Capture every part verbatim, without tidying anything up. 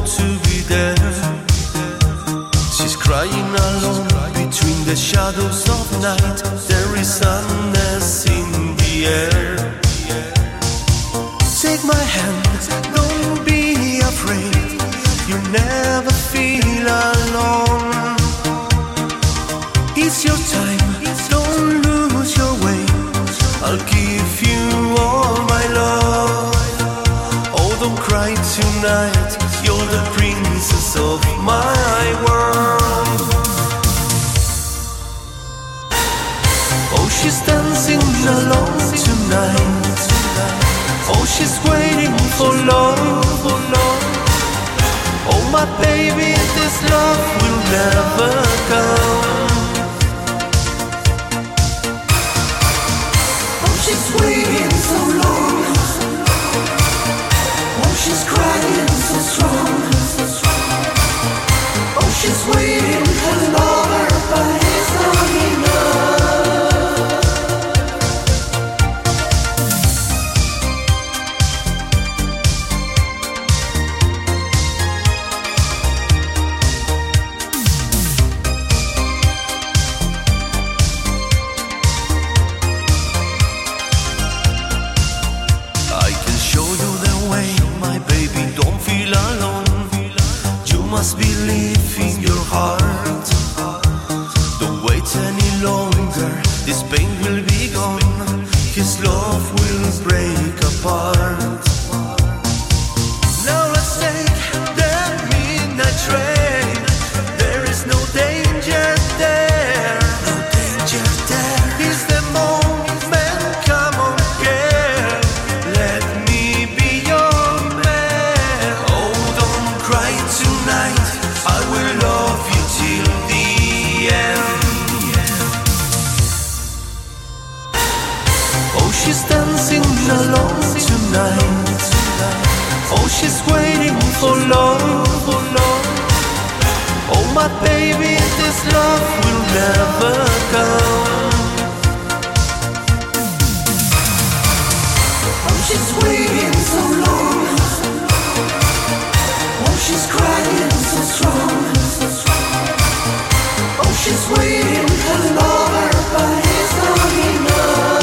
to be there. She's crying alone between the shadows of night. There is sadness in the air. Take my hand, don't be afraid. You never feel alone. It's your time, don't lose your way. I'll give you all my love. Oh, don't cry tonight. You're the princess of my world. Oh, she's dancing alone tonight. Oh, she's waiting for love, for love. Oh, my baby, this love will never come. Oh, she's waiting so long. Oh, she's crying so strong. Oh, she's waiting for lover, but it's not enough. Must believe in your heart. Don't wait any longer. This pain will be gone. His love will break apart. Now let's take that midnight train. There is no danger there. No danger there. It's the moment. Come on, girl. Let me be your man. Oh, don't cry tonight. I will love you till the end. Oh, she's dancing alone tonight. Oh, she's waiting for love, for love. Oh, my baby, this love will never come. Oh, she's waiting so long. Oh, she's crying so strong. Oh, she's waiting for lover, but it's not enough.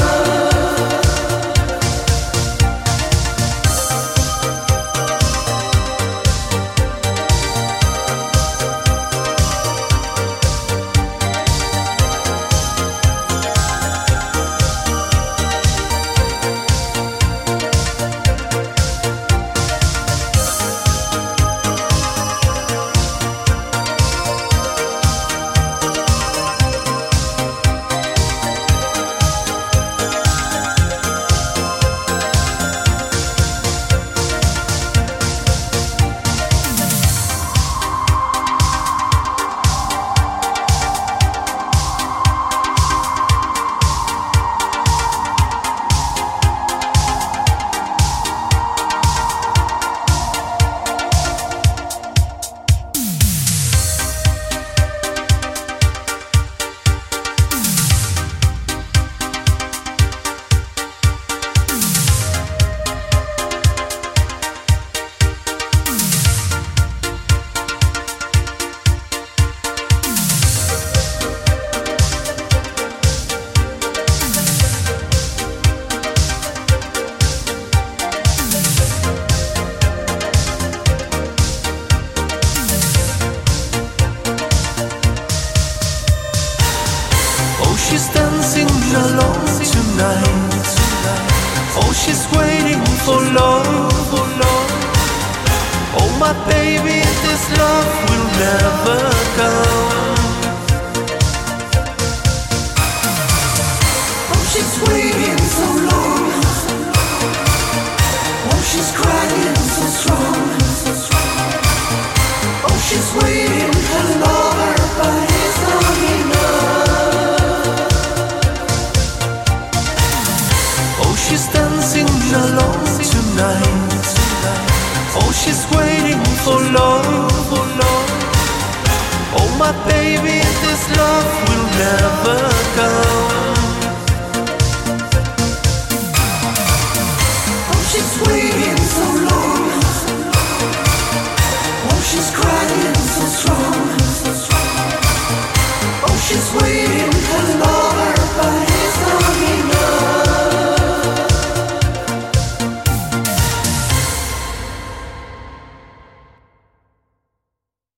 She's dancing alone tonight. Oh, she's waiting for love, for love. Oh, my baby, this love will never come. Oh, she's waiting so long. Oh, she's crying so strong. Oh, she's waiting for lover, but it's not enough. She's dancing alone tonight. Oh, she's waiting for love, for love. Oh, my baby. She's crying so strong.